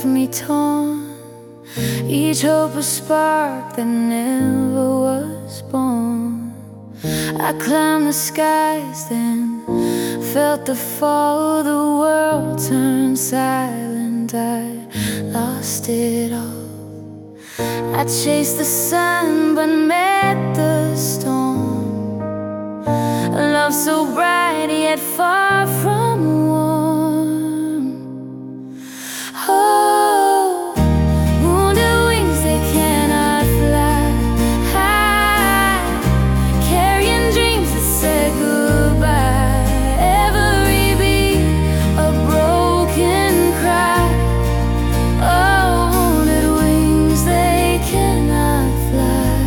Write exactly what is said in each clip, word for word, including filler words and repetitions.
me torn, each hope a spark that never was born. I climbed the skies, then felt the fall. The world turned silent, I lost it all. I chased the sun but met the storm. A love so bright yet far from warm. Oh, wounded wings, they cannot fly high, carrying dreams that said goodbye. Every beat a broken cry. Oh, wounded wings, they cannot fly.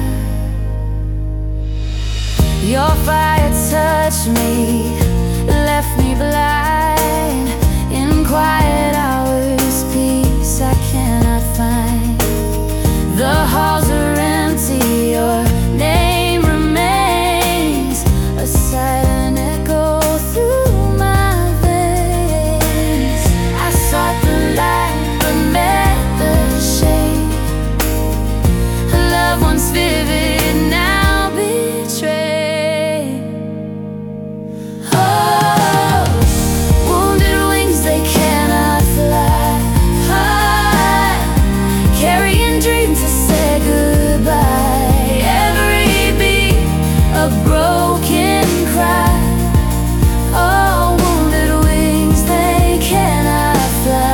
Your fire touched me, left me blind. In quiet hours, peace I cannot find. The halls are empty, your name remains a silent echo through my veins. I sought the light but met the shade. A love once vivid, now betrayed. Oh, wounded wings, they cannot fly high, carrying dreams that say goodbye. Every beat a broken cry. Oh, wounded wings, they cannot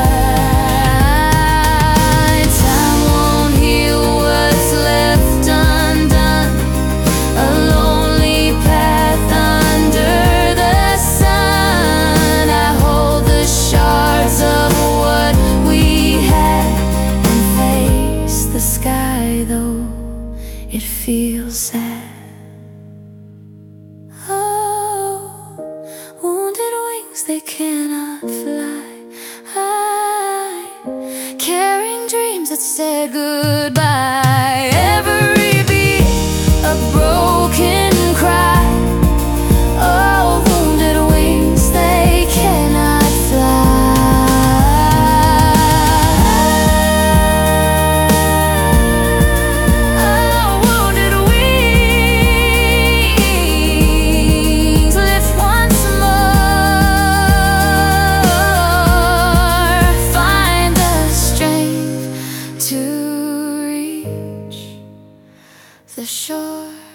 fly. Time won't heal what's left undone, a lonely path under the sun. I hold the shards of what we had and face the sky, though it feels sad. Oh, wounded wings, they cannot fly high, carrying dreams that said goodbye. Every beat a broken cry. Oh, wounded wings, they cannot fly. Oh, wounded wings, lift once more. Find the strength to reach the shore.